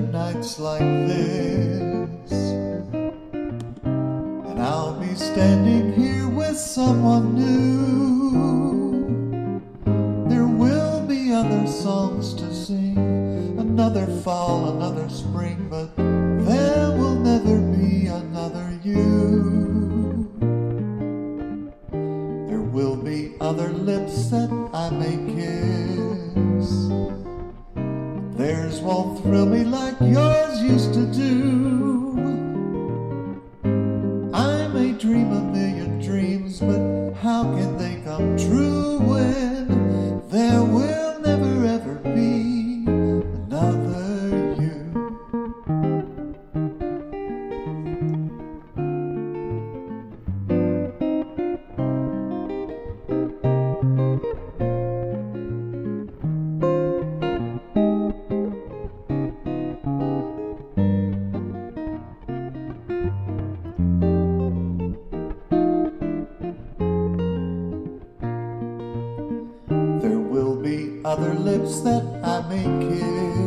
nights like this, and I'll be standing here with someone new. There will be other songs to sing, another fall, another spring, but there will never be another you. There will be other lips that I may kiss, theirs won't thrill me like yours used to do. I may dream a million dreams, but how can they come true when there will never ever be another you? There will be other lips that I may kiss,